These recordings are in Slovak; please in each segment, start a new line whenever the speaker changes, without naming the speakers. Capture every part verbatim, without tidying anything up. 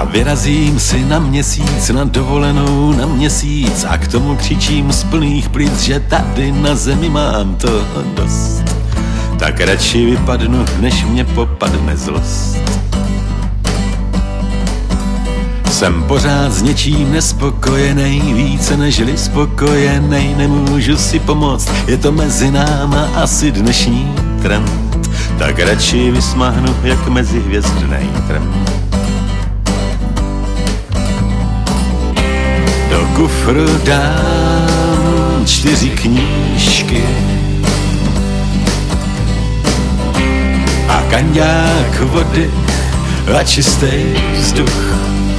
vyrazím si na měsíc, na dovolenou na měsíc a k tomu křičím z plných plic, že tady na zemi mám toho dost. Tak radši vypadnu, než mě popadne zlost. Jsem pořád s něčím nespokojenej, více nežli spokojenej, nemůžu si pomoct, je to mezi náma asi dnešní trend. Tak radši vysmahnu, jak mezi hvězdnej trend. Do kufru dám čtyři knížky a kaňák vody a čistý vzduch.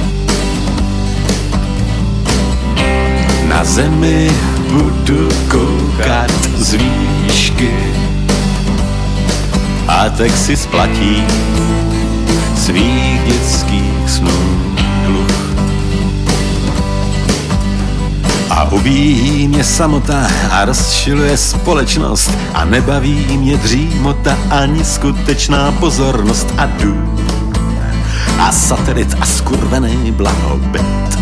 Na zemi budu koukat z výšky a tak si splatí svých dětských snů dluh. A ubíjí mě samota a rozčiluje společnost a nebaví mě dřímota ani skutečná pozornost a dům a satelit a skurvený blahobyt.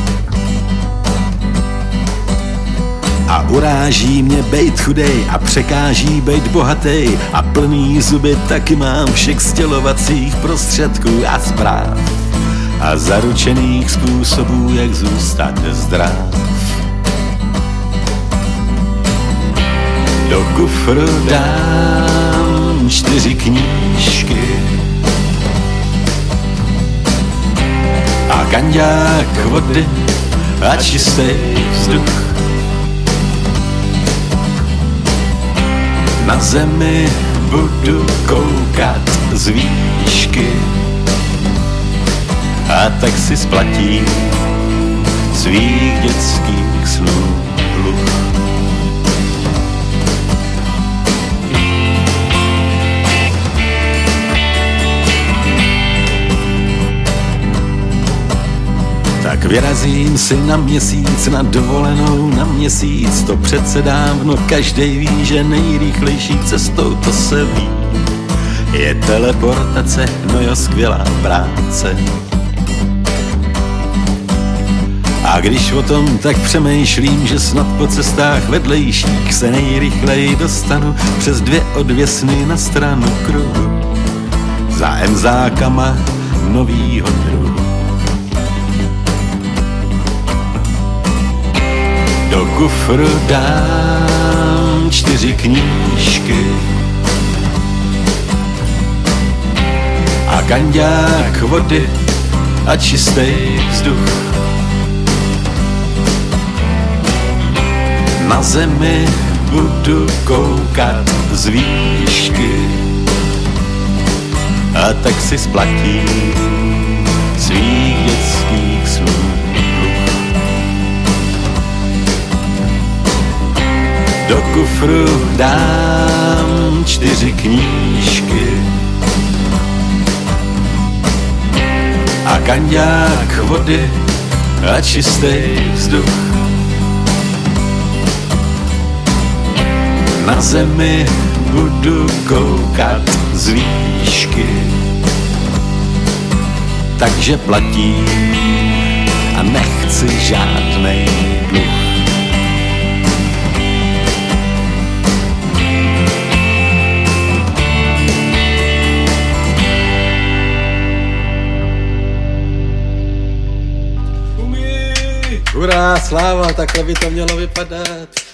A uráží mě bejt chudej a překáží bejt bohatej a plný zuby taky mám všech stělovacích prostředků a zpráv a zaručených způsobů, jak zůstat zdrav. Do kufru dám čtyři knížky a kaňák vody a čistý vzduch. Na zemi budu koukat z výšky a tak si splatím svých dětských snů dluh. Tak vyrazím si na měsíc, na dovolenou na měsíc, to přece dávno každej ví, že nejrychlejší cestou, to se ví, je teleportace, no jo, skvělá práce. A když o tom tak přemýšlím, že snad po cestách vedlejších se nejrychleji dostanu přes dvě odvěsny na stranu kruhu za emzákama novýho druhu. Do kufru dám čtyři knížky a kaňák vody a čistý vzduch. Na zemi budu koukat z výšky a tak si splatím svých dětských snů. Do kufru dám čtyři knížky a kaňák vody a čistý vzduch. Na zemi budu koukat z výšky, takže platím a nechci žádnej dluh.
Hurá, sláva, takhle by to mělo vypadat.